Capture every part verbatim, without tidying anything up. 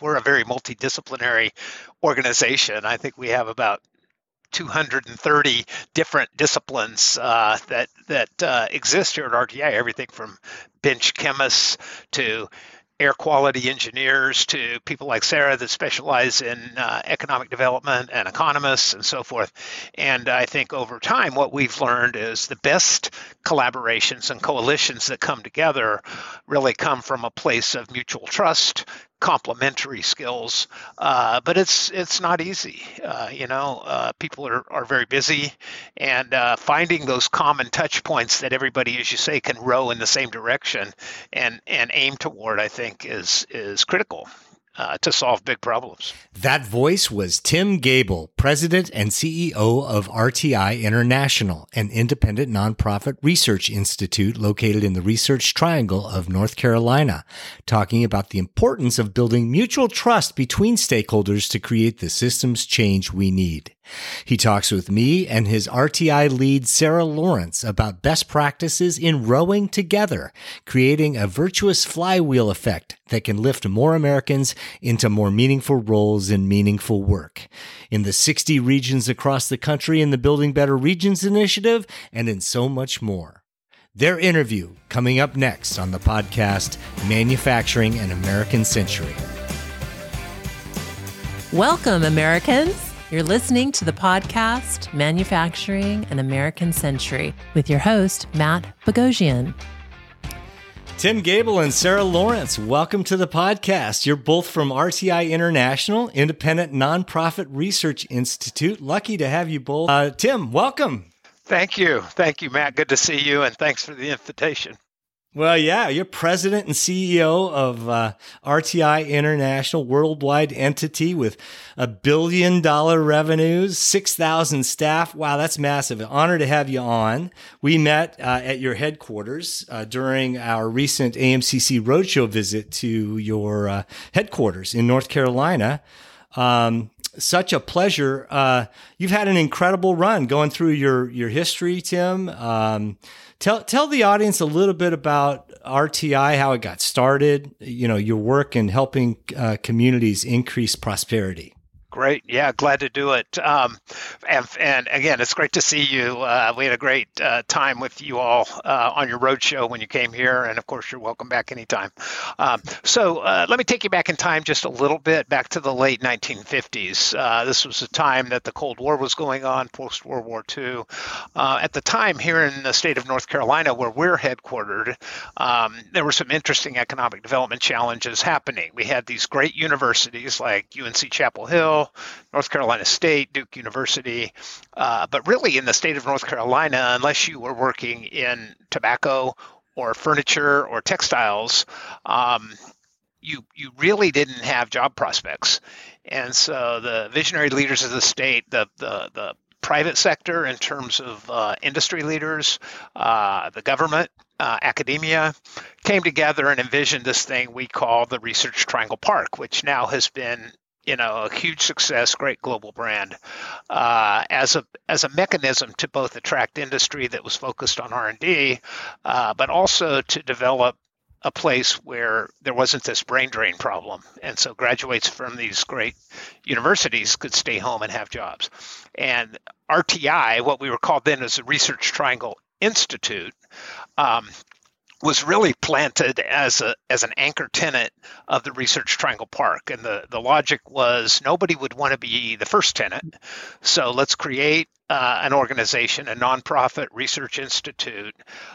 we're a very multidisciplinary organization. I think we have about two hundred thirty different disciplines uh, that that uh, exist here at R T I. Everything from bench chemists to air quality engineers to people like Sarah that specialize in uh, economic development and economists and so forth. And I think over time, what we've learned is the best collaborations and coalitions that come together really come from a place of mutual trust, complementary skills, uh, but it's it's not easy. Uh, you know, uh, people are, are very busy, and uh, finding those common touch points that everybody, as you say, can row in the same direction and and aim toward, I think, is is critical uh, to solve big problems. That voice was Tim Gable, President and C E O of R T I International, an independent nonprofit research institute located in the Research Triangle of North Carolina, talking about the importance of building mutual trust between stakeholders to create the systems change we need. He talks with me and his R T I lead, Sarah Lawrence, about best practices in rowing together, creating a virtuous flywheel effect that can lift more Americans into more meaningful roles and meaningful work. In the sixty regions across the country in the Building Better Regions initiative, and in so much more. Their interview coming up next on the podcast, Manufacturing an American Century. Welcome, Americans. You're listening to the podcast, Manufacturing an American Century, with your host, Matt Bogosian. Tim Gable and Sarah Lawrence, welcome to the podcast. You're both from R T I International, independent nonprofit research institute. Lucky to have you both. Uh, Tim, welcome. Thank you. Thank you, Matt. Good to see you, and thanks for the invitation. Well, yeah, you're president and C E O of uh, R T I International, worldwide entity with a billion dollar revenues, six thousand staff. Wow, that's massive. An honor to have you on. We met uh, at your headquarters uh, during our recent A M C C Roadshow visit to your uh, headquarters in North Carolina. Um, such a pleasure. Uh, you've had an incredible run going through your, your history, Tim. Um, tell, tell the audience a little bit about R T I, how it got started, you know, your work in helping uh, communities increase prosperity. Great. Yeah, glad to do it. Um, and, and again, it's great to see you. Uh, we had a great uh, time with you all uh, on your roadshow when you came here. And of course, you're welcome back anytime. Um, so uh, let me take you back in time just a little bit, back to the late nineteen fifties. Uh, this was a time that the Cold War was going on, post-World War Two. Uh, at the time, here in the state of North Carolina, where we're headquartered, um, there were some interesting economic development challenges happening. We had these great universities like U N C Chapel Hill, North Carolina State, Duke University, uh, but really in the state of North Carolina, unless you were working in tobacco or furniture or textiles, um, you you really didn't have job prospects. And so the visionary leaders of the state, the the the private sector in terms of uh, industry leaders, uh, the government, uh, academia, came together and envisioned this thing we call the Research Triangle Park, which now has been, you know, a huge success, great global brand, uh, as a as a mechanism to both attract industry that was focused on R and D, uh, but also to develop a place where there wasn't this brain drain problem. And so graduates from these great universities could stay home and have jobs. And R T I, what we were called then as the Research Triangle Institute, um, was really planted as a as an anchor tenant of the Research Triangle Park. And the, the logic was nobody would want to be the first tenant. So let's create uh, an organization, a nonprofit research institute,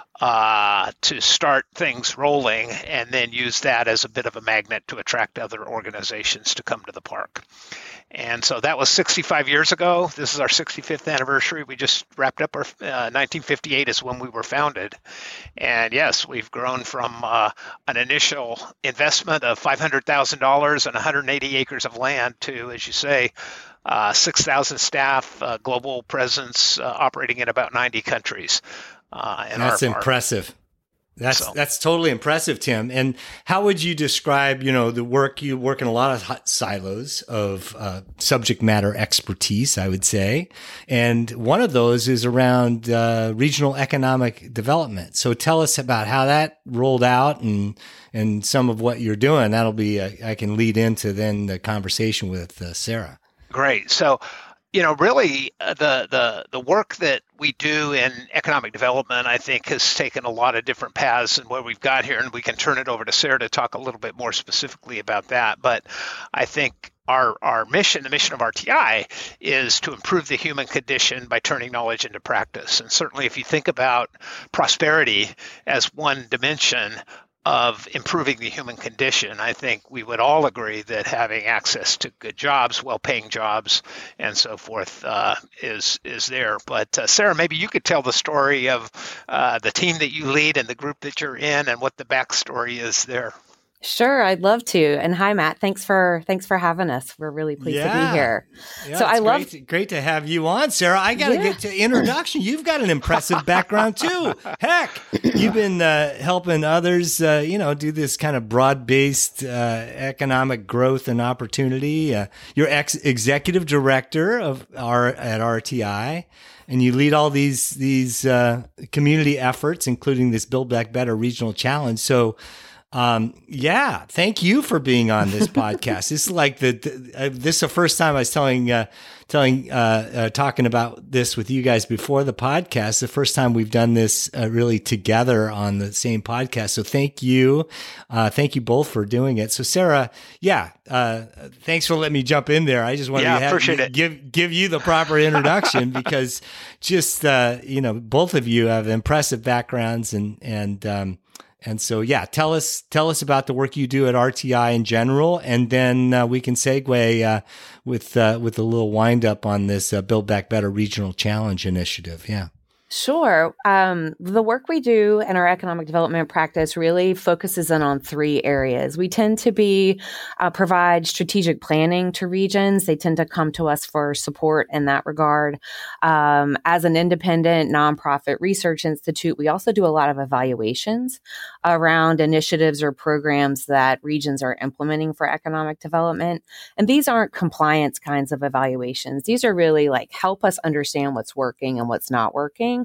uh, to start things rolling, and then use that as a bit of a magnet to attract other organizations to come to the park. And so that was sixty-five years ago. This is our sixty-fifth anniversary. We just wrapped up our uh, nineteen fifty-eight is when we were founded. And yes, we've grown from uh, an initial investment of five hundred thousand dollars and one hundred eighty acres of land to, as you say, uh, six thousand staff, uh, global presence, uh, operating in about ninety countries. Uh, That's our, impressive. That's so. that's totally impressive, Tim. And how would you describe, you know, the work you work in a lot of hot silos of uh, subject matter expertise, I would say, and one of those is around uh, regional economic development. So tell us about how that rolled out and and some of what you're doing. That'll be uh, I can lead into then the conversation with uh, Sarah. Great. So, you know, really uh, the, the the work that we do in economic development, I think, has taken a lot of different paths and where we've got here, and we can turn it over to Sarah to talk a little bit more specifically about that. But I think our our mission, the mission of R T I, is to improve the human condition by turning knowledge into practice. And certainly if you think about prosperity as one dimension of improving the human condition, I think we would all agree that having access to good jobs, well-paying jobs, and so forth uh, is is there. But uh, Sarah, maybe you could tell the story of uh, the team that you lead and the group that you're in, and what the backstory is there. Sure, I'd love to. And hi, Matt. Thanks for thanks for having us. We're really pleased yeah. to be here. Yeah, so I love great to, great to have you on, Sarah. I got to yeah. get to introduction. You've got an impressive background too. Heck, you've been uh, helping others, uh, you know, do this kind of broad-based uh, economic growth and opportunity. Uh, you're ex- executive director of our at R T I. And you lead all these these uh, community efforts, including this Build Back Better Regional Challenge. So. Um, yeah, thank you for being on this podcast. This is like the, the uh, this is the first time I was telling, uh, telling, uh, uh, talking about this with you guys before the podcast. The first time we've done this uh, really together on the same podcast. So thank you. Uh, thank you both for doing it. So Sarah, yeah, uh, thanks for letting me jump in there. I just wanted yeah, to have, appreciate it. give, give you the proper introduction because just, uh, you know, both of you have impressive backgrounds and, and, um, And so, yeah, tell us tell us about the work you do at R T I in general, and then uh, we can segue uh, with uh, with a little wind up on this uh, Build Back Better Regional Challenge initiative. Yeah. Sure. Um, the work we do in our economic development practice really focuses in on three areas. We tend to be uh, provide strategic planning to regions. They tend to come to us for support in that regard. Um, as an independent nonprofit research institute, we also do a lot of evaluations around initiatives or programs that regions are implementing for economic development. And these aren't compliance kinds of evaluations. These are really like help us understand what's working and what's not working,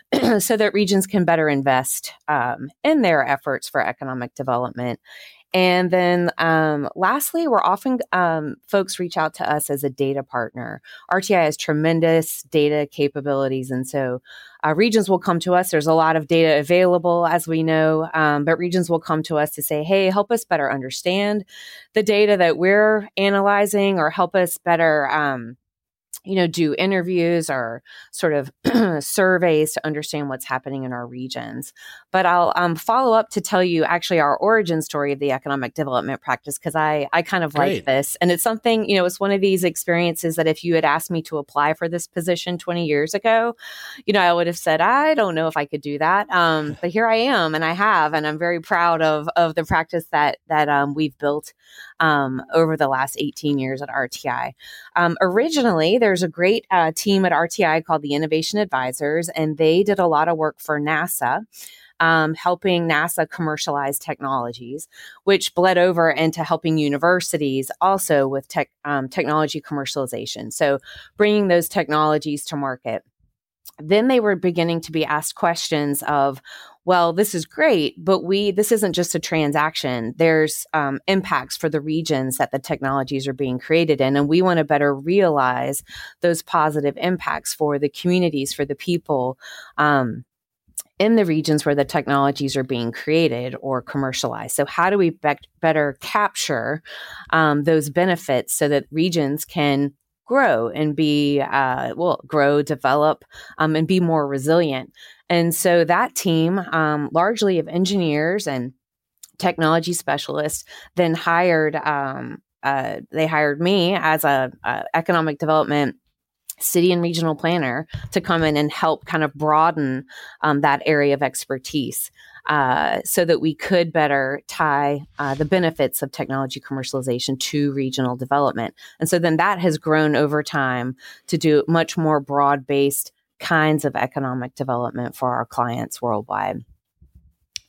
so that regions can better invest um, in their efforts for economic development. And then um, lastly, we're often, um, folks reach out to us as a data partner. R T I has tremendous data capabilities. And so uh, regions will come to us. There's a lot of data available, as we know, um, but regions will come to us to say, hey, help us better understand the data that we're analyzing, or help us better um, you know, do interviews or sort of surveys to understand what's happening in our regions. But I'll um, follow up to tell you actually our origin story of the economic development practice, because I, I kind of Great. like this. And it's something, you know, it's one of these experiences that if you had asked me to apply for this position twenty years ago, you know, I would have said, I don't know if I could do that. Um, but here I am, and I have, and I'm very proud of of the practice that, that um, we've built um, over the last eighteen years at R T I. Um, originally, there's a great uh, team at R T I called the Innovation Advisors, and they did a lot of work for NASA, um, helping NASA commercialize technologies, which bled over into helping universities also with tech, um, technology commercialization. So bringing those technologies to market. Then they were beginning to be asked questions of, well, this is great, but we this isn't just a transaction. There's um, impacts for the regions that the technologies are being created in, and we want to better realize those positive impacts for the communities, for the people um, in the regions where the technologies are being created or commercialized. So how do we be- better capture um, those benefits so that regions can grow and be, uh, well, grow, develop, um, and be more resilient? And so that team, um, largely of engineers and technology specialists, then hired, um, uh, they hired me as a, a economic development city and regional planner to come in and help kind of broaden um, that area of expertise uh, so that we could better tie uh, the benefits of technology commercialization to regional development. And so then that has grown over time to do much more broad-based kinds of economic development for our clients worldwide.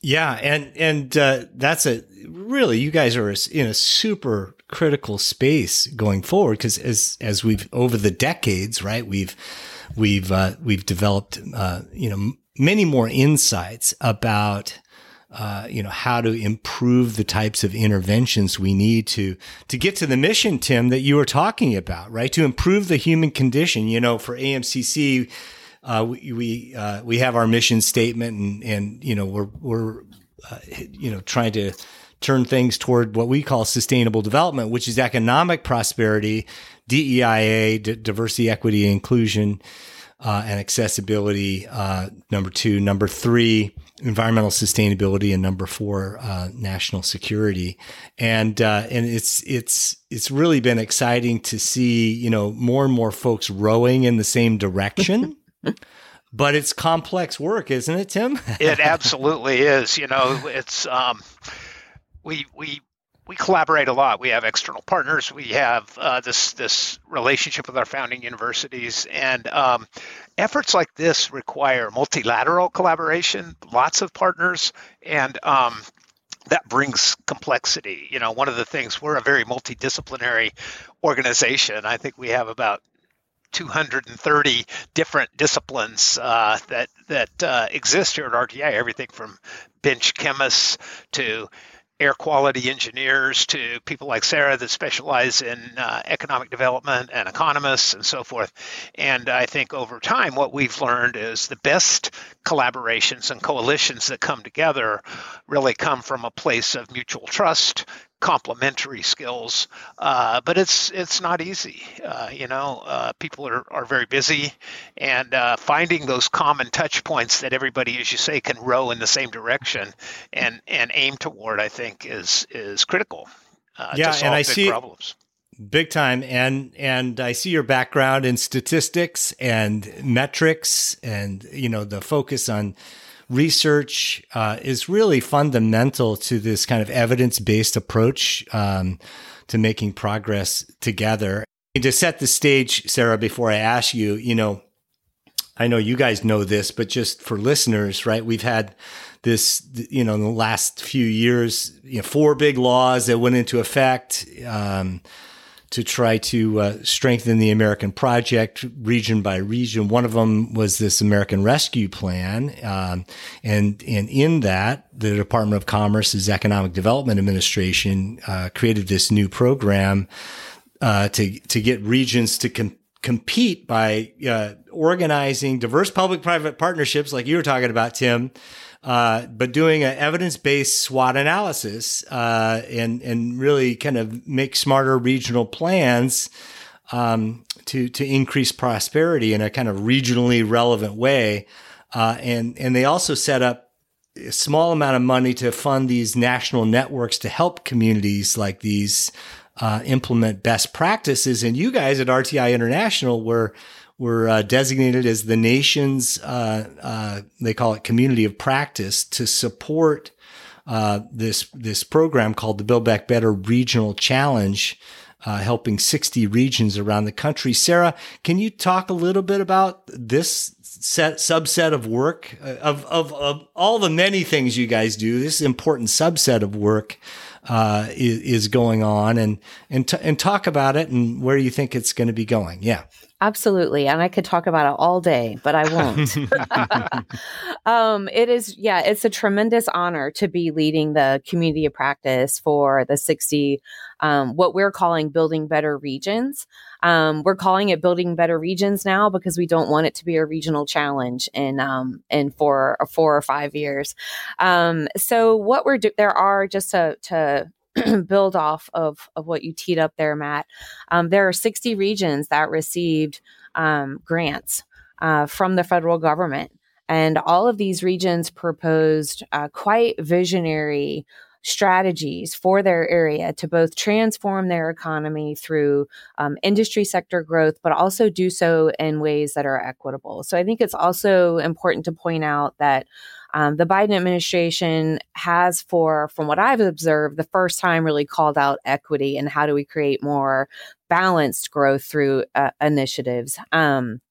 Yeah, and and uh, that's a really, you guys are in a super critical space going forward, because as as we've over the decades, right, we've we've uh, we've developed uh, you know many more insights about uh, you know how to improve the types of interventions we need to to get to the mission, Tim, that you were talking about, right? To improve the human condition. You know, for A M C C. Uh, we we, uh, we have our mission statement, and, and you know we're we're uh, you know trying to turn things toward what we call sustainable development, which is economic prosperity, D E I A, d- diversity, equity, inclusion, uh, and accessibility. Uh, number two, number three, environmental sustainability, and number four, uh, national security. And uh, and it's it's it's really been exciting to see you know more and more folks rowing in the same direction. But it's complex work, isn't it, Tim? It absolutely is. You know, it's um, we we we collaborate a lot. We have external partners. We have uh, this this relationship with our founding universities, and um, efforts like this require multilateral collaboration, lots of partners, and um, that brings complexity. You know, one of the things, we're a very multidisciplinary organization. I think we have about two hundred thirty different disciplines uh, that that uh, exist here at R T I. Everything from bench chemists to air quality engineers to people like Sarah that specialize in uh, economic development and economists and so forth. And I think over time, what we've learned is the best collaborations and coalitions that come together really come from a place of mutual trust, complementary skills, uh, but it's it's not easy. Uh, you know, uh, people are, are very busy, and uh, finding those common touch points that everybody, as you say, can row in the same direction and and aim toward, I think, is is critical uh, yeah, to solve and I big see problems. Big time. And and I see your background in statistics and metrics, and you know the focus on research uh, is really fundamental to this kind of evidence-based approach um, to making progress together. And to set the stage, Sarah, before I ask you, you know, I know you guys know this, but just for listeners, right? We've had this, you know, in the last few years, you know, four big laws that went into effect um, to try to uh, strengthen the American project region by region. One of them was this American Rescue Plan. Um, and, and in that, the Department of Commerce's Economic Development Administration uh, created this new program uh, to, to get regions to com- compete by uh, organizing diverse public-private partnerships like you were talking about, Tim, Uh, but doing an evidence-based SWOT analysis uh, and and really kind of make smarter regional plans um, to to increase prosperity in a kind of regionally relevant way. Uh, and and they also set up a small amount of money to fund these national networks to help communities like these uh, implement best practices. And you guys at R T I International were were uh, designated as the nation's, uh, uh, they call it community of practice, to support uh, this this program called the Build Back Better Regional Challenge, uh, helping sixty regions around the country. Sarah, can you talk a little bit about this set subset of work, uh, of, of, of all the many things you guys do, this important subset of work uh, is, is going on, and, and, t- and talk about it and where you think it's going to be going. Yeah. Absolutely. And I could talk about it all day, but I won't. um, it is, yeah, it's a tremendous honor to be leading the community of practice for the sixty, um, what we're calling Building Better Regions. Um, we're calling it Building Better Regions now because we don't want it to be a regional challenge in, um, in four or four or five years. Um, so what we're doing, there are just to, to, build off of, of what you teed up there, Matt. Um, there are sixty regions that received um, grants uh, from the federal government. And all of these regions proposed uh, quite visionary strategies for their area to both transform their economy through um, industry sector growth, but also do so in ways that are equitable. So I think it's also important to point out that Um, the Biden administration has, for, from what I've observed, the first time really called out equity and how do we create more balanced growth through uh, initiatives. Um,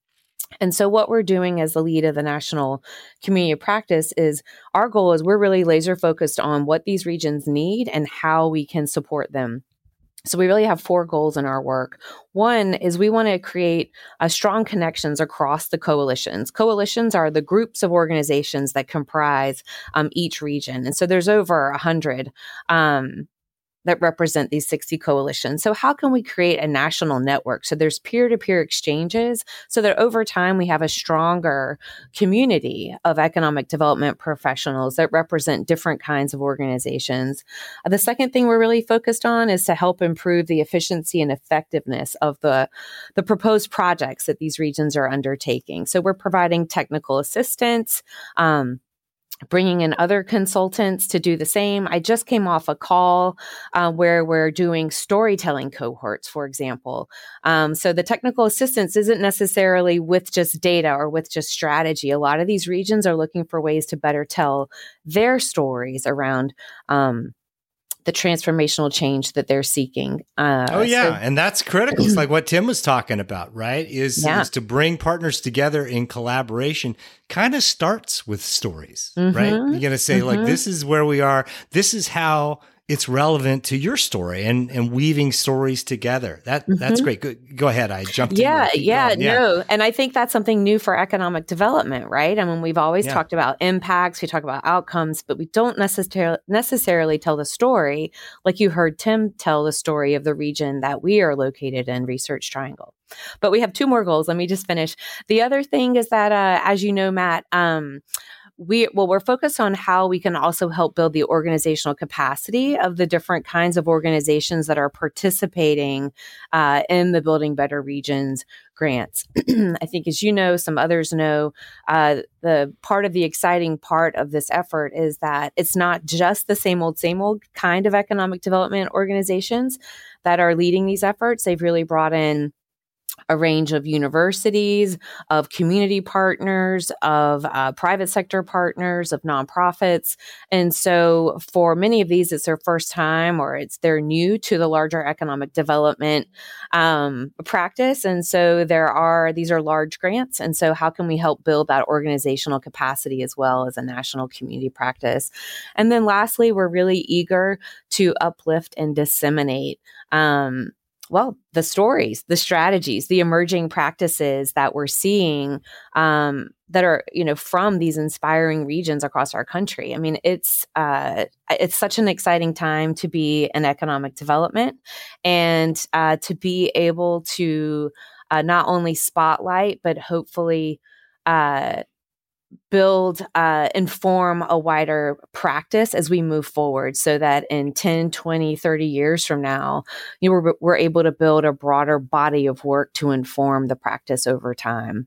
And so what we're doing as the lead of the national community of practice is our goal is we're really laser focused on what these regions need and how we can support them. So we really have four goals in our work. One is we want to create uh, strong connections across the coalitions. Coalitions are the groups of organizations that comprise um, each region. And so there's over a hundred um, that represent these sixty coalitions. So how can we create a national network? So there's peer-to-peer exchanges so that over time we have a stronger community of economic development professionals that represent different kinds of organizations. Uh, the second thing we're really focused on is to help improve the efficiency and effectiveness of the, the proposed projects that these regions are undertaking. So we're providing technical assistance, um, bringing in other consultants to do the same. I just came off a call uh, where we're doing storytelling cohorts, for example. Um, so the technical assistance isn't necessarily with just data or with just strategy. A lot of these regions are looking for ways to better tell their stories around um, the transformational change that they're seeking. Uh, oh, yeah. So- and that's critical. It's like what Tim was talking about, right? Is, Yeah. is to bring partners together in collaboration kind of starts with stories, Mhm. right? You're going to say, Mhm. like, this is where we are. This is how it's relevant to your story and, and weaving stories together. That That's Mhm. great. Go, go ahead. I jumped in. Yeah, there. Keep yeah, going. yeah. no. And I think that's something new for economic development, right? I mean, we've always Yeah. talked about impacts, we talk about outcomes, but we don't necessarily necessarily tell the story like you heard Tim tell the story of the region that we are located in, Research Triangle. But we have two more goals. Let me just finish. The other thing is that, uh, as you know, Matt, um, we well, we're focused on how we can also help build the organizational capacity of the different kinds of organizations that are participating uh, in the Building Better Regions grants. I think, as you know, some others know, uh, the part of the exciting part of this effort is that it's not just the same old, same old kind of economic development organizations that are leading these efforts. They've really brought in a range of universities, of community partners, of uh, private sector partners, of nonprofits. And so for many of these, it's their first time or it's they're new to the larger economic development um, practice. And so there are, these are large grants. And so how can we help build that organizational capacity as well as a national community practice? And then lastly, we're really eager to uplift and disseminate um, well, the stories, the strategies, the emerging practices that we're seeing um, that are, you know, from these inspiring regions across our country. I mean, it's uh, it's such an exciting time to be in economic development and uh, to be able to uh, not only spotlight, but hopefully uh, build, uh, inform a wider practice as we move forward so that in ten, twenty, thirty years from now, you know, we're, we're able to build a broader body of work to inform the practice over time.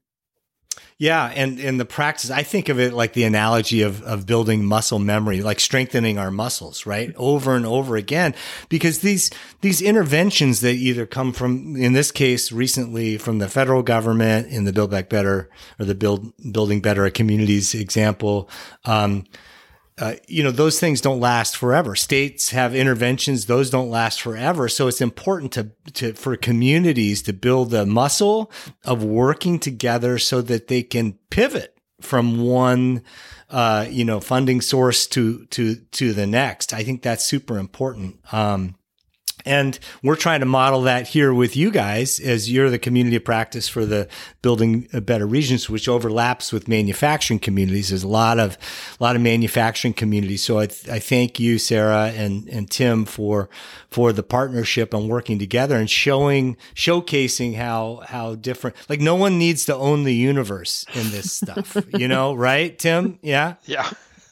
Yeah, and in the practice, I think of it like the analogy of of building muscle memory, like strengthening our muscles, right? Over and over again, because these these interventions that either come from, in this case, recently from the federal government in the Build Back Better or the Build Building Better Communities example, um, Uh, you know, those things don't last forever. States have interventions; those don't last forever. So it's important to, to for communities to build the muscle of working together so that they can pivot from one, uh, you know, funding source to to to the next. I think that's super important. Um, And we're trying to model that here with you guys as you're the community of practice for the Building Better Regions, which overlaps with manufacturing communities. There's a lot of, a lot of manufacturing communities. So I, th- I thank you, Sarah and, and Tim for, for the partnership and working together and showing, showcasing how, how different, like no one needs to own the universe in this stuff, you know, right, Tim? Yeah. Yeah.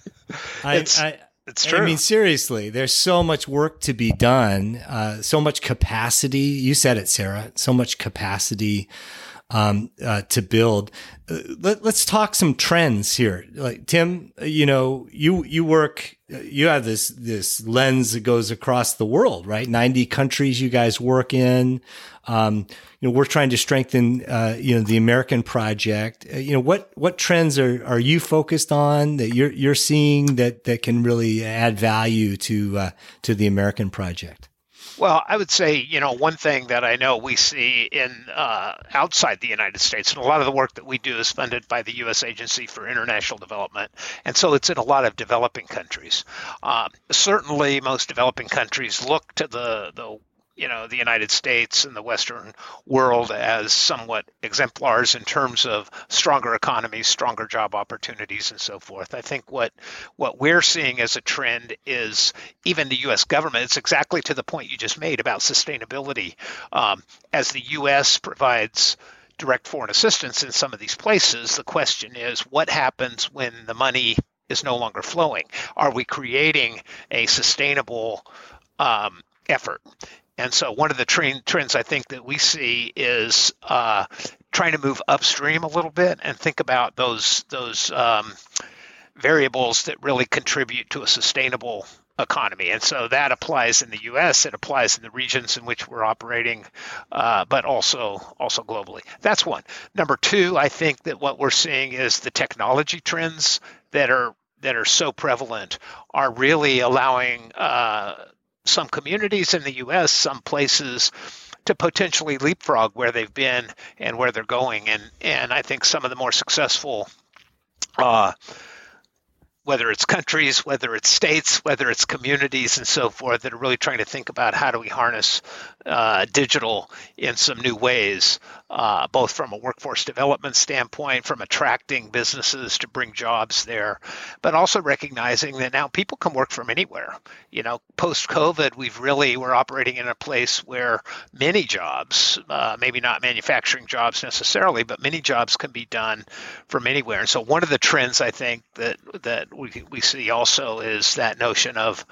I, It's- I, It's true. I mean, seriously, there's so much work to be done, uh, so much capacity. You said it, Sarah, so much capacity um, uh, to build. Uh, let, let's talk some trends here. Like Tim, you know, you you work, you have this this lens that goes across the world, right? ninety countries you guys work in. Um, you know, we're trying to strengthen, uh, you know, the American project. Uh, you know, what, what trends are, are you focused on that you're, you're seeing that, that can really add value to, uh, to the American project? Well, I would say, you know, one thing that I know we see in uh, outside the United States, and a lot of the work that we do is funded by the U S Agency for International Development, and so it's in a lot of developing countries. Um, certainly, most developing countries look to the the you know, the United States and the Western world as somewhat exemplars in terms of stronger economies, stronger job opportunities, and so forth. I think what what we're seeing as a trend is even the U S government, it's exactly to the point you just made about sustainability. Um, as the U S provides direct foreign assistance in some of these places, the question is what happens when the money is no longer flowing? Are we creating a sustainable um, effort? And so one of the trend, trends I think that we see is uh, trying to move upstream a little bit and think about those those um, variables that really contribute to a sustainable economy. And so that applies in the U S, it applies in the regions in which we're operating, uh, but also also globally. That's one. Number two, I think that what we're seeing is the technology trends that are that are so prevalent are really allowing uh, some communities in the U S, some places to potentially leapfrog where they've been and where they're going. And and I think some of the more successful, uh, whether it's countries, whether it's states, whether it's communities and so forth, that are really trying to think about how do we harness uh, digital in some new ways, uh, both from a workforce development standpoint, from attracting businesses to bring jobs there, but also recognizing that now people can work from anywhere. You know, post-COVID, we've really, we're operating in a place where many jobs, uh, maybe not manufacturing jobs necessarily, but many jobs can be done from anywhere. And so one of the trends I think that that we we see also is that notion of,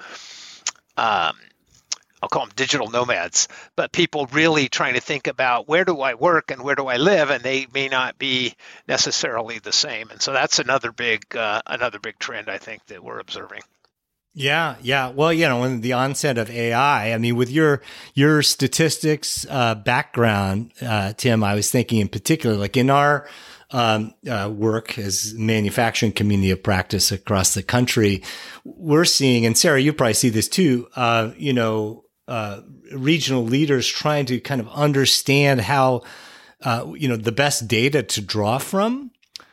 um, I'll call them digital nomads, but people really trying to think about where do I work and where do I live, and they may not be necessarily the same. And so that's another big uh, another big trend I think that we're observing. Yeah, yeah. Well, you know, in the onset of A I, I mean, with your your statistics uh, background, uh, Tim, I was thinking in particular, like in our Um, uh, work as manufacturing community of practice across the country, we're seeing, and Sarah, you probably see this too, uh, you know, uh, regional leaders trying to kind of understand how, uh, you know, the best data to draw from.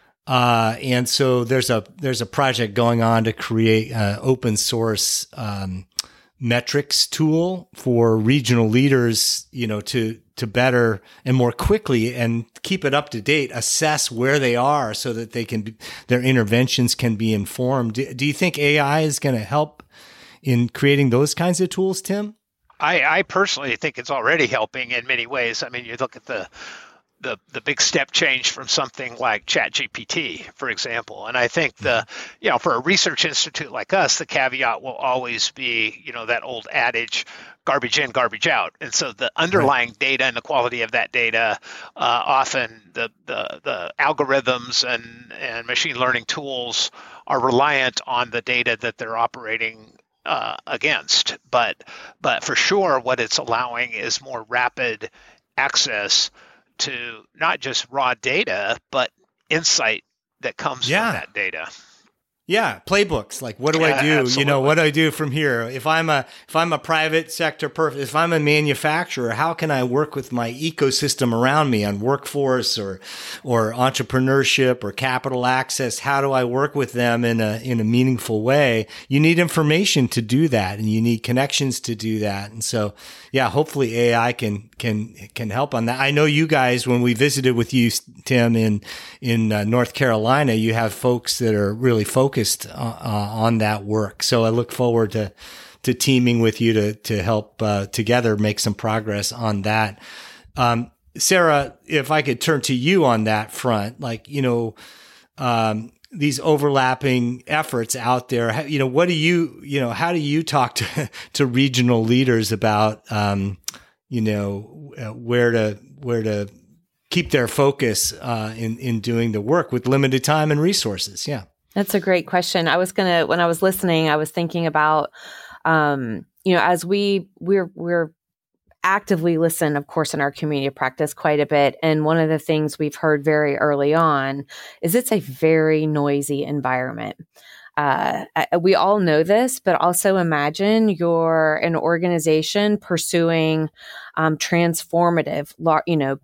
Uh, and so there's a, there's a project going on to create an open source, um, metrics tool for regional leaders, you know, to, to better and more quickly and keep it up to date, assess where they are so that they can, their interventions can be informed. Do, do you think A I is going to help in creating those kinds of tools, Tim? I, I personally think it's already helping in many ways. I mean, you look at the the the big step change from something like ChatGPT, for example. And I think the, you know, for a research institute like us, the caveat will always be, you know, that old adage, garbage in, garbage out. And so the underlying right. data and the quality of that data, uh, often the, the the algorithms and, and machine learning tools are reliant on the data that they're operating uh, against. But but for sure, what it's allowing is more rapid access to not just raw data, but insight that comes yeah. from that data. Yeah, playbooks. Like, what do yeah, I do? Absolutely. You know, what do I do from here? If I'm a if I'm a private sector person, if I'm a manufacturer, how can I work with my ecosystem around me on workforce or or entrepreneurship or capital access? How do I work with them in a in a meaningful way? You need information to do that, and you need connections to do that. And so, yeah, hopefully A I can can can help on that. I know you guys, when we visited with you, Tim, in in uh, North Carolina, you have folks that are really focused Uh, on that work. So I look forward to to teaming with you to to help uh, together make some progress on that. Um, Sarah, if I could turn to you on that front, like, you know, um, these overlapping efforts out there, how, you know, what do you, you know, how do you talk to to regional leaders about, um, you know, uh, where to where to keep their focus uh, in in doing the work with limited time and resources? Yeah. That's a great question. I was going to, when I was listening, I was thinking about, um, you know, as we, we're, we're actively listen, of course, in our community of practice quite a bit. And one of the things we've heard very early on is it's a very noisy environment. uh, we all know this, but also imagine you're an organization pursuing um, transformative, you know,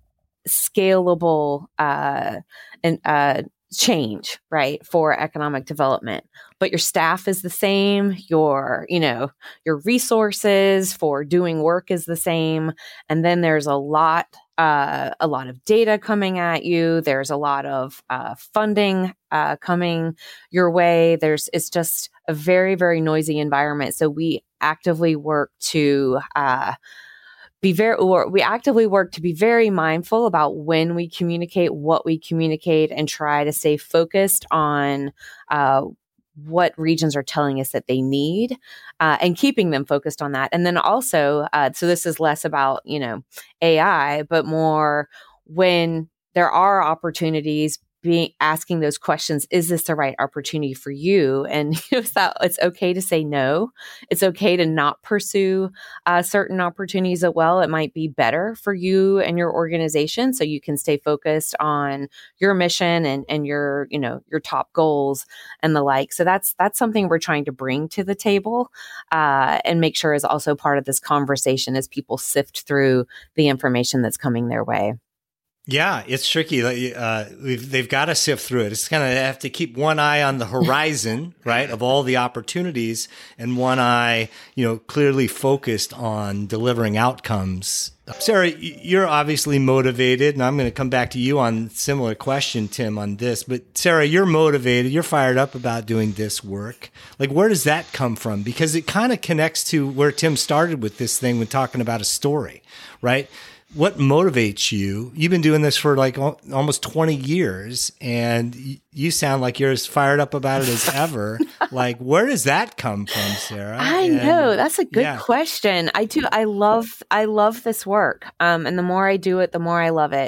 scalable uh, and uh, change, right, for economic development. But your staff is the same, your, you know, your resources for doing work is the same. And then there's a lot, uh, a lot of data coming at you. There's a lot of uh, funding uh, coming your way. There's, it's just a very, very noisy environment. So we actively work to, uh, be very, or we actively work to be very mindful about when we communicate, what we communicate, and try to stay focused on, uh, what regions are telling us that they need, uh, and keeping them focused on that. And then also, uh, so this is less about, you know, A I, but more when there are opportunities, being asking those questions, is this the right opportunity for you? And you know, that it's okay to say no. It's okay to not pursue uh, certain opportunities as well. It might be better for you and your organization, so you can stay focused on your mission and and your, you know, your top goals and the like. So that's that's something we're trying to bring to the table, uh, and make sure is also part of this conversation as people sift through the information that's coming their way. Yeah, it's tricky. Uh, we've, they've got to sift through it. It's kind of have to keep one eye on the horizon, right, of all the opportunities, and one eye, you know, clearly focused on delivering outcomes. Sarah, you're obviously motivated, and I'm going to come back to you on a similar question, Tim, on this. But Sarah, you're motivated. You're fired up about doing this work. Like, where does that come from? Because it kind of connects to where Tim started with this thing when talking about a story, right? What motivates you? You've been doing this for like almost twenty years, and you sound like you're as fired up about it as ever. Like, where does that come from, Sarah? I and, know that's a good yeah. question. I do. I love. I love this work. Um, and the more I do it, the more I love it.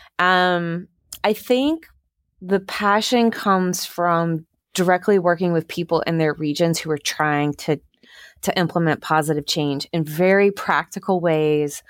Um, I think the passion comes from directly working with people in their regions who are trying to to implement positive change in very practical ways.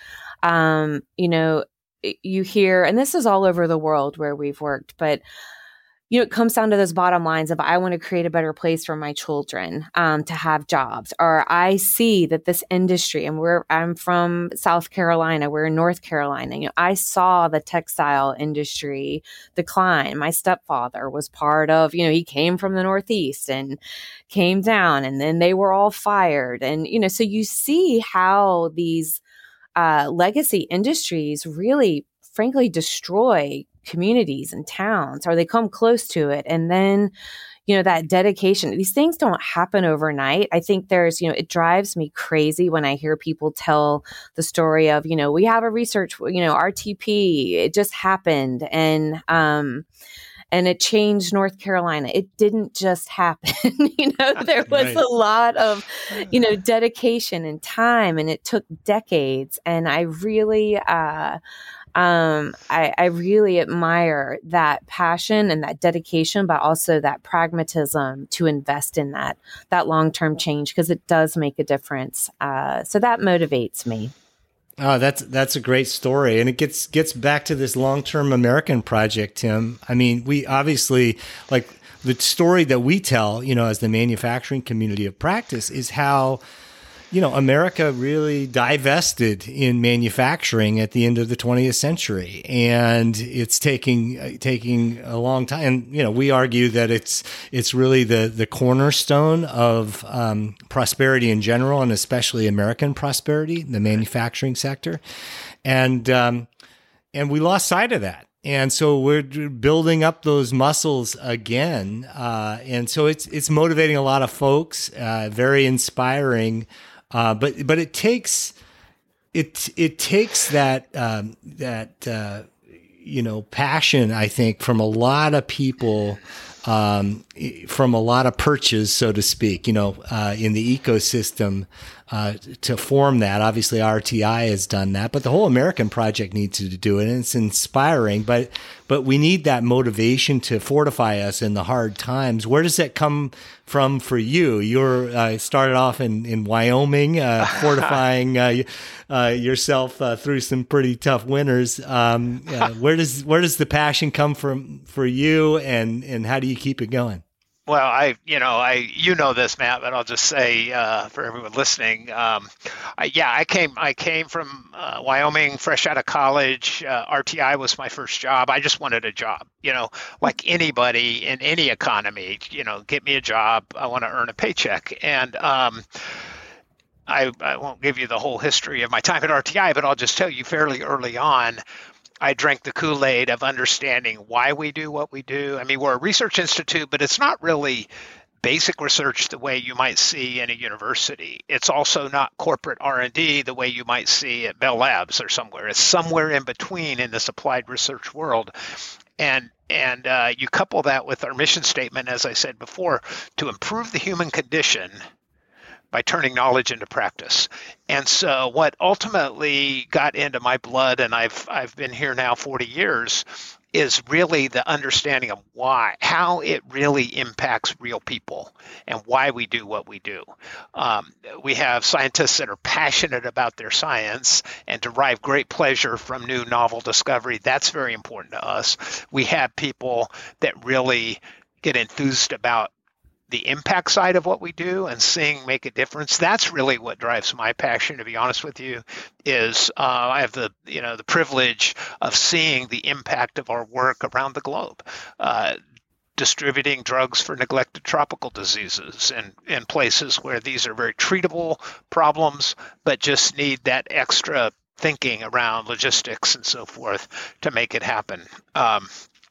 Um, you know, you hear, and this is all over the world where we've worked, but, you know, it comes down to those bottom lines of, I want to create a better place for my children, um, to have jobs, or I see that this industry, and we're, I'm from South Carolina, we're in North Carolina, you know, I saw the textile industry decline. My stepfather was part of, you know, he came from the Northeast and came down, and then they were all fired. And, you know, so you see how these Uh, legacy industries really, frankly, destroy communities and towns, or they come close to it. And then, you know, that dedication, these things don't happen overnight. I think there's, you know, it drives me crazy when I hear people tell the story of, you know, we have a research, you know, R T P, it just happened. And, um, and it changed North Carolina. It didn't just happen. you know, there was right. a lot of, you know, dedication and time, and it took decades. And I really, uh, um, I, I really admire that passion and that dedication, but also that pragmatism to invest in that, that long-term change, because it does make a difference. Uh, so that motivates me. Oh, that's that's a great story, and it gets gets back to this long-term American project, Tim. I mean, we obviously, like, the story that we tell, you know, as the manufacturing community of practice, is how, you know, America really divested in manufacturing at the end of the twentieth century, and it's taking taking a long time. And you know, we argue that it's it's really the the cornerstone of um, prosperity in general, and especially American prosperity, the manufacturing sector, and um, and we lost sight of that. And so we're building up those muscles again, uh, and so it's it's motivating a lot of folks, uh, very inspiring. Uh, but but it takes it it takes that um, that uh, you know passion, I think, from a lot of people, um, from a lot of perches, so to speak, you know, uh, in the ecosystem, uh, to form that. Obviously, R T I has done that, but the whole American project needs to do it, and it's inspiring. But but we need that motivation to fortify us in the hard times. Where does that come from for you? You're uh, started off in in Wyoming, uh, fortifying uh, uh, yourself uh, through some pretty tough winters. Um, uh, where does where does the passion come from for you, and and how do you keep it going? Well, I, you know, I, you know this, Matt, but I'll just say uh, for everyone listening, um, I, yeah, I came, I came from uh, Wyoming, fresh out of college. Uh, R T I was my first job. I just wanted a job, you know, like anybody in any economy. You know, get me a job. I want to earn a paycheck, and um, I, I won't give you the whole history of my time at R T I, but I'll just tell you fairly early on. I drank the Kool-Aid of understanding why we do what we do. I mean, we're a research institute, but it's not really basic research the way you might see in a university. It's also not corporate R and D the way you might see at Bell Labs or somewhere. It's somewhere in between in this applied research world. And and uh, you couple that with our mission statement, as I said before, to improve the human condition by turning knowledge into practice. And so what ultimately got into my blood, and I've I've been here now forty years, is really the understanding of why, how it really impacts real people and why we do what we do. Um, we have scientists that are passionate about their science and derive great pleasure from new novel discovery. That's very important to us. We have people that really get enthused about the impact side of what we do and seeing make a difference. That's really what drives my passion, to be honest with you, is uh, I have the, you know, the privilege of seeing the impact of our work around the globe, uh, distributing drugs for neglected tropical diseases in, in places where these are very treatable problems, but just need that extra thinking around logistics and so forth to make it happen. Um,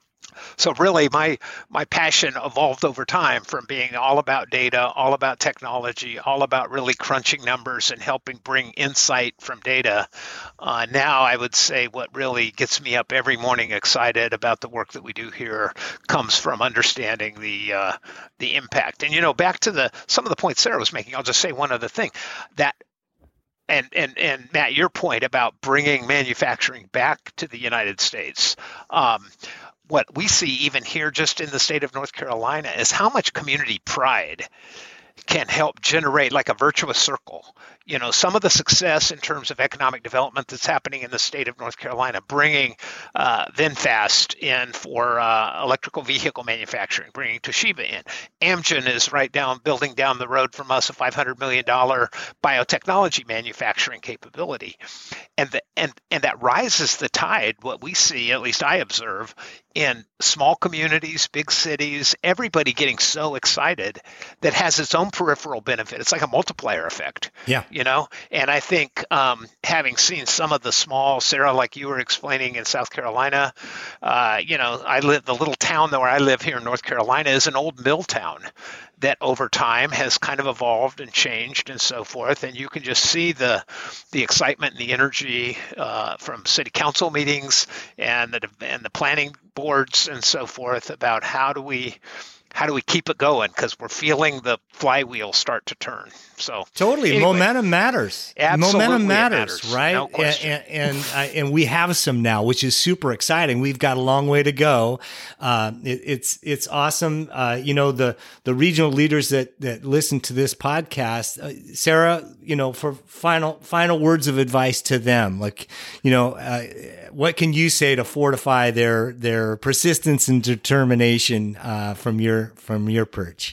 So really, my my passion evolved over time from being all about data, all about technology, all about really crunching numbers and helping bring insight from data. Uh, now, I would say what really gets me up every morning excited about the work that we do here comes from understanding the uh, the impact. And you know, back to the some of the points Sarah was making, I'll just say one other thing that. And, and and Matt, your point about bringing manufacturing back to the United States. Um, what we see even here just in the state of North Carolina is how much community pride can help generate like a virtuous circle. You know, some of the success in terms of economic development that's happening in the state of North Carolina, bringing uh, VinFast in for uh, electrical vehicle manufacturing, bringing Toshiba in. Amgen is right down, building down the road from us a five hundred million dollars biotechnology manufacturing capability. And, the, and, and that rises the tide, what we see, at least I observe, in small communities, big cities, everybody getting so excited that has its own peripheral benefit. It's like a multiplier effect. Yeah. You know, and I think um, having seen some of the small, Sarah, like you were explaining in South Carolina, uh, you know, I live, the little town where I live here in North Carolina is an old mill town that over time has kind of evolved and changed and so forth. And you can just see the the excitement and the energy uh, from city council meetings and the and the planning boards and so forth about how do we how do we keep it going, because we're feeling the flywheel start to turn. So totally, anyway, momentum matters. Absolutely, momentum matters, matters, right? No question. And and and, uh, and we have some now, which is super exciting. We've got a long way to go. Uh, it, it's it's awesome. Uh, you know, the the regional leaders that that listen to this podcast, uh, Sarah. You know, for final final words of advice to them, like, you know, uh, what can you say to fortify their their persistence and determination uh, from your from your perch?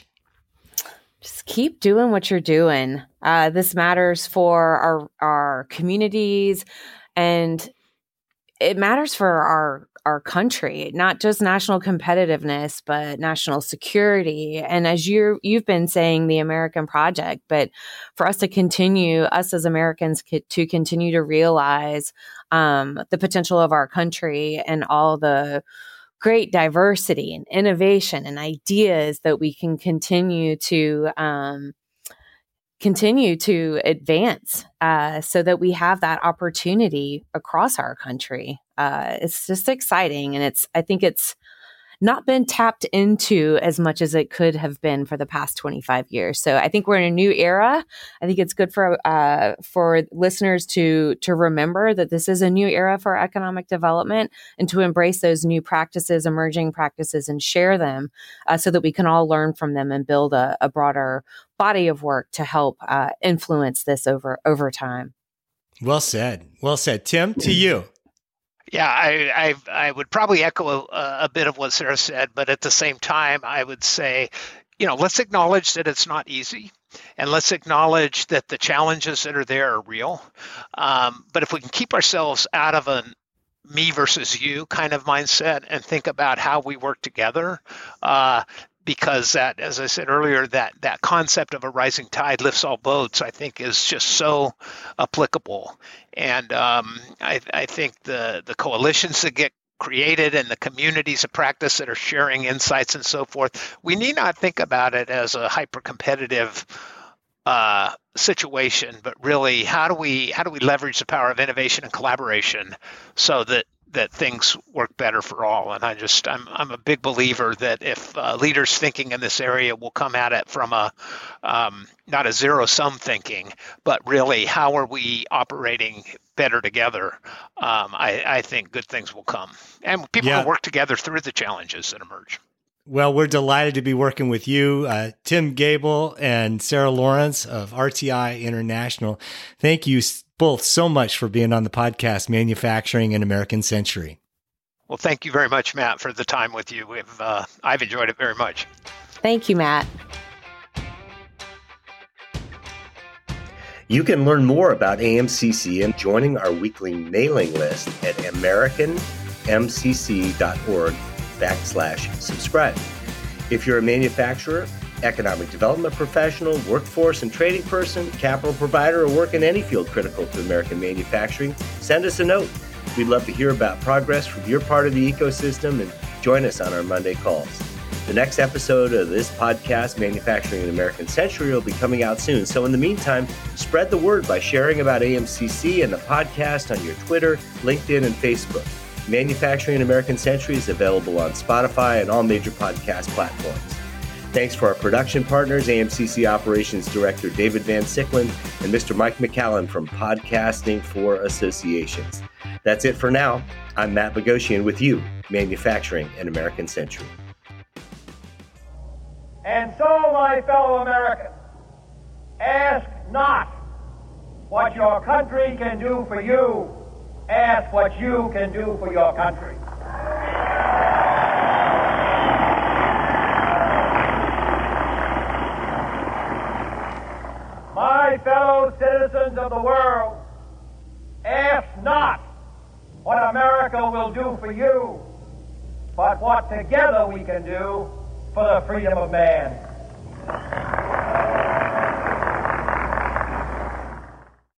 Just keep doing what you're doing. Uh, this matters for our our communities, and it matters for our our country, not just national competitiveness, but national security. And as you you've been saying, the American project, but for us to continue, us as Americans, to continue to realize um, the potential of our country and all the great diversity and innovation and ideas that we can continue to um, continue to advance uh, so that we have that opportunity across our country. Uh, it's just exciting. And it's, I think it's not been tapped into as much as it could have been for the past twenty-five years. So I think we're in a new era. I think it's good for uh, for listeners to to remember that this is a new era for economic development, and to embrace those new practices, emerging practices, and share them uh, so that we can all learn from them and build a, a broader body of work to help uh, influence this over over time. Well said. Well said. Tim, to you. Yeah, I, I I would probably echo a, a bit of what Sarah said, but at the same time, I would say you know, let's acknowledge that it's not easy, and let's acknowledge that the challenges that are there are real. Um, but if we can keep ourselves out of an me versus you kind of mindset and think about how we work together, uh, because that, as I said earlier, that that concept of a rising tide lifts all boats, I think, is just so applicable. And um, I, I think the the coalitions that get created and the communities of practice that are sharing insights and so forth, we need not think about it as a hyper-competitive uh, situation, but really how do we how do we leverage the power of innovation and collaboration so that that things work better for all. And I just, I'm, I'm a big believer that if uh, leaders thinking in this area will come at it from a, um, not a zero sum thinking, but really how are we operating better together? Um, I, I think good things will come, and people yeah. will work together through the challenges that emerge. Well, we're delighted to be working with you, uh, Tim Gable and Sarah Lawrence of R T I International. Thank you both so much for being on the podcast, Manufacturing an American Century. Well, thank you very much, Matt, for the time with you. We've, uh, I've enjoyed it very much. Thank you, Matt. You can learn more about A M C C and joining our weekly mailing list at american m c c dot org backslash subscribe. If you're a manufacturer, economic development professional, workforce and trading person, capital provider, or work in any field critical to American manufacturing, send us a note. We'd love to hear about progress from your part of the ecosystem and join us on our Monday calls. The next episode of this podcast, Manufacturing an American Century, will be coming out soon. So in the meantime, spread the word by sharing about A M C C and the podcast on your Twitter, LinkedIn, and Facebook. Manufacturing an American Century is available on Spotify and all major podcast platforms. Thanks for our production partners, A M C C Operations Director David Van Sicklen and Mister Mike McCallan from Podcasting for Associations. That's it for now. I'm Matt Bogosian with you, Manufacturing an American Century. And so, my fellow Americans, ask not what your country can do for you, ask what you can do for your country. My fellow citizens of the world, ask not what America will do for you, but what together we can do for the freedom of man.